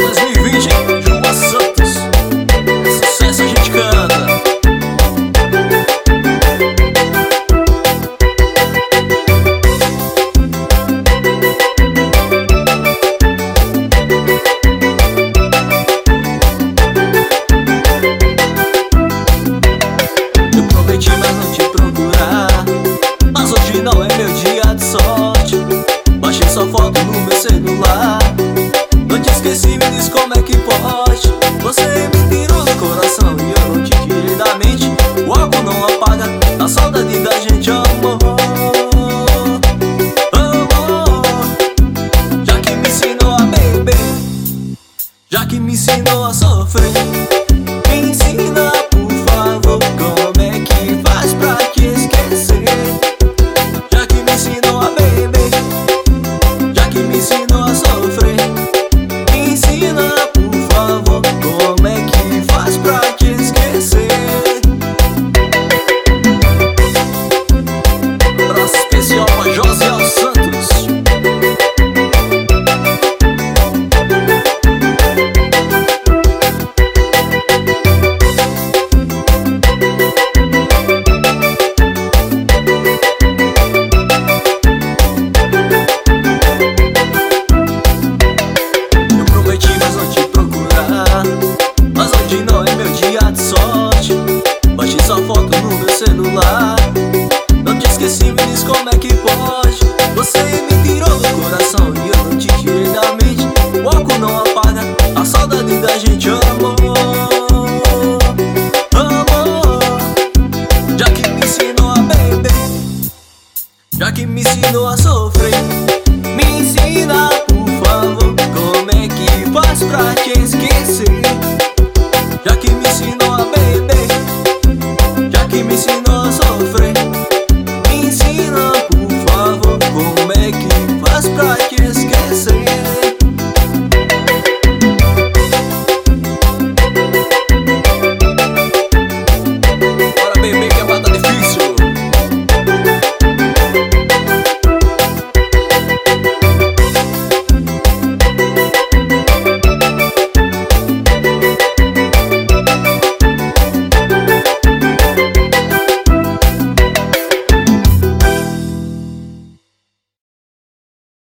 2020, João Santos. Sucesso a gente canta. Eu prometi, mas não te procurar. Mas hoje não é meu dia de sorte. Baixei sua foto no meu celular. Não te esqueci, me diz como é que pode. Você me tirou do coração e eu não te tirei da mente. O álcool não apaga a saudade da gente, amor. Amor, já que me ensinou a beber, já que me ensinou a sofrer, me ensina, por favor, como é que faz pra te esquecer. Já que me ensinou a beber, já que me ensinou a sofrer, me ensina, por favor, como é que faz pra te esquecer. Um abraço especial pra José Santos. Eu prometi, mas não te procurar. Mas hoje não é meu dia de sorte. Baixei sua foto no meu celular. Não te esqueci, me diz como é que pode. Você me tirou do coração e eu não te tirei da mente. O álcool não apaga a saudade da gente, amor. Amor, já que me ensinou a beber, já que me ensinou a sofrer, me ensina, por favor, como é que faz pra te esquecer. Já que me ensinou a beber, já que me ensinou